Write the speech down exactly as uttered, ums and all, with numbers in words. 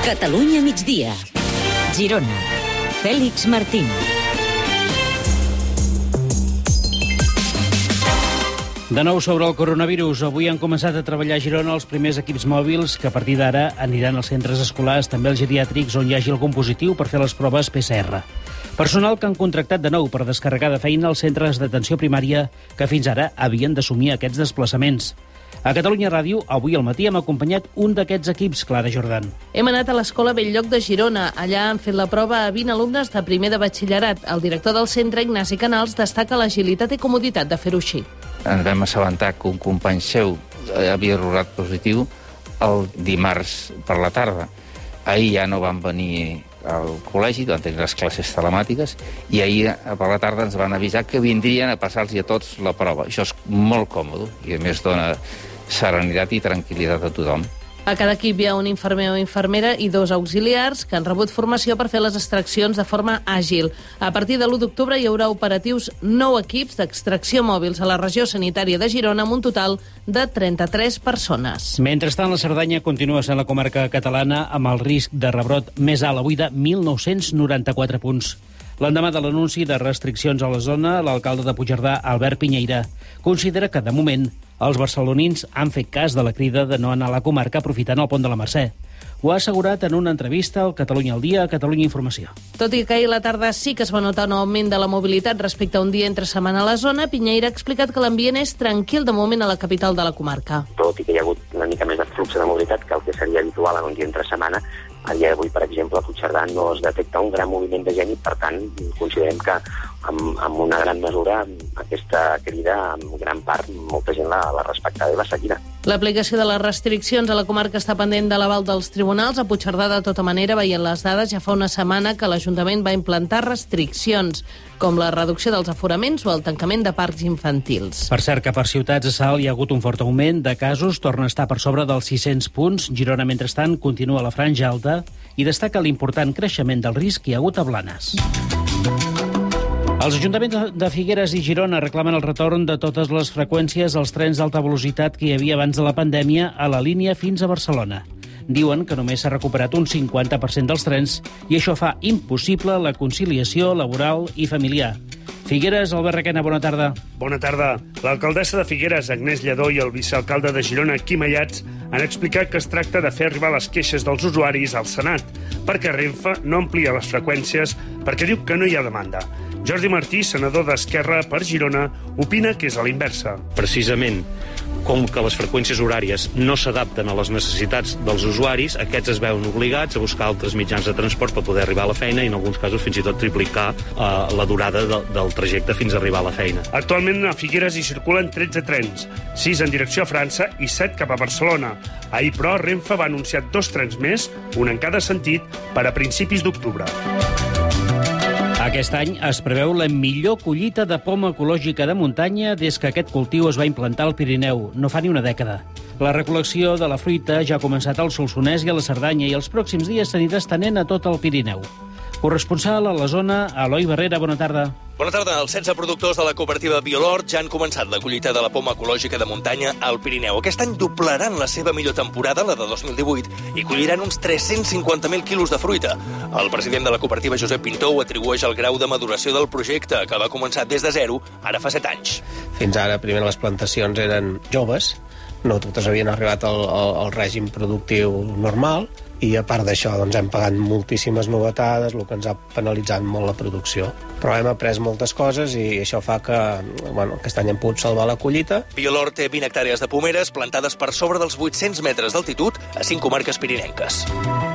Catalunya migdia. Girona. Fèlix Martín. De nou sobre el coronavirus. Avui han començat a treballar a Girona els primers equips mòbils que a partir d'ara aniran als centres escolars, també als geriàtrics on hi hagi algun positiu per fer les proves P C R. Personal que han contractat de nou per descarregar de feina els centres d'atenció primària que fins ara havien d'assumir aquests desplaçaments. A Catalunya Ràdio, avui al matí hem acompanyat un d'aquests equips, Clara Jordan. Hem anat a l'Escola Belllloc de Girona. Allà han fet la prova a vint alumnes de primer de batxillerat. El director del centre, Ignasi Canals, destaca l'agilitat i comoditat de fer-ho així. Ens vam assabentar que un company seu havia rodat positiu el dimarts per la tarda. Ahir ja no van venir al col·legi, van tenir les classes telemàtiques, i ahir per la tarda ens van avisar que vindrien a passar-los a tots la prova. Això és molt còmode i a més dona serenitat i tranquil·litat a tothom. A cada equip hi ha un infermer o infermera i dos auxiliars que han rebut formació per fer les extraccions de forma àgil. A partir de l'u d'octubre hi haurà operatius nou equips d'extracció mòbils a la regió sanitària de Girona amb un total de trenta-tres persones. Mentrestant, la Cerdanya continua sent la comarca catalana amb el risc de rebrot més alt, avui de mil nou-cents noranta-quatre punts. L'endemà de l'anunci de restriccions a la zona, l'alcalde de Puigcerdà, Albert Piñeira, considera que, de moment, els barcelonins han fet cas de la crida de no anar a la comarca aprofitant el pont de la Mercè. Ho ha assegurat en una entrevista al Catalunya al Dia a Catalunya Informació. Tot i que ahir a la tarda sí que es va notar un augment de la mobilitat respecte a un dia entre setmana a la zona, Piñeira ha explicat que l'ambient és tranquil de moment a la capital de la comarca. Tot i que hi ha hagut una mica més de flux de mobilitat que el que seria habitual en un dia entre setmana, a dia d'avui, per exemple, a Puigcerdà no es detecta un gran moviment de gent i, per tant, considerem que amb, amb una gran mesura aquesta crida, en gran part, molta gent l'ha, l'ha respectada i l'ha seguida. L'aplicació de les restriccions a la comarca està pendent de l'aval dels tribunals. A Puigcerdà, de tota manera, veient les dades, ja fa una setmana que l'Ajuntament va implantar restriccions, com la reducció dels aforaments o el tancament de parcs infantils. Per cert, que per ciutats a Salt hi ha hagut un fort augment de casos, torna a estar per sobre dels sis-cents punts. Girona, mentrestant, continua a la franja alta i destaca l'important creixement del risc que hi ha hagut a Blanes. Els ajuntaments de Figueres i Girona reclamen el retorn de totes les freqüències als trens d'alta velocitat que hi havia abans de la pandèmia a la línia fins a Barcelona. Diuen que només s'ha recuperat un cinquanta per cent dels trens i això fa impossible la conciliació laboral i familiar. Figueres, Albert Requena, bona tarda. Bona tarda. L'alcaldessa de Figueres, Agnès Lledó, i el vicealcalde de Girona, Quim Ayats, han explicat que es tracta de fer arribar les queixes dels usuaris al Senat, perquè Renfe no amplia les freqüències perquè diu que no hi ha demanda. Jordi Martí, senador d'Esquerra per Girona, opina que és a l'inversa. Precisament, com que les freqüències horàries no s'adapten a les necessitats dels usuaris, aquests es veuen obligats a buscar altres mitjans de transport per poder arribar a la feina i en alguns casos fins i tot triplicar eh, la durada de, del trajecte fins a arribar a la feina. Actualment a Figueres hi circulen tretze trens, sis en direcció a França i set cap a Barcelona. Ahir, però, Renfe va anunciar dos trens més, un en cada sentit, per a principis d'octubre. Aquest any es preveu la millor collita de poma ecològica de muntanya des que aquest cultiu es va implantar al Pirineu, no fa ni una dècada. La recol·lecció de la fruita ja ha començat al Solsonès i a la Cerdanya i els pròxims dies s'anirà estenent a tot el Pirineu. Corresponsal a la zona, Eloi Barrera, bona tarda. Bona tarda. Els setze productors de la cooperativa Biolort ja han començat la collita de la poma ecològica de muntanya al Pirineu. Aquest any doblaran la seva millor temporada, la de dos mil divuit, i colliran uns tres-cents cinquanta mil quilos de fruita. El president de la cooperativa, Josep Pintou, atribueix el grau de maduració del projecte, que va començar des de zero, ara fa set anys. Fins ara, primer, les plantacions eren joves, no totes havien arribat al, al, al règim productiu normal, i a part d'això doncs, hem pagat moltíssimes novetades, el que ens ha penalitzat molt la producció. Però hem après moltes coses i això fa que bueno, aquest any hem pogut salvar la collita. Biolort té vint hectàrees de pomeres plantades per sobre dels vuit-cents metres d'altitud a cinc comarques pirinenques.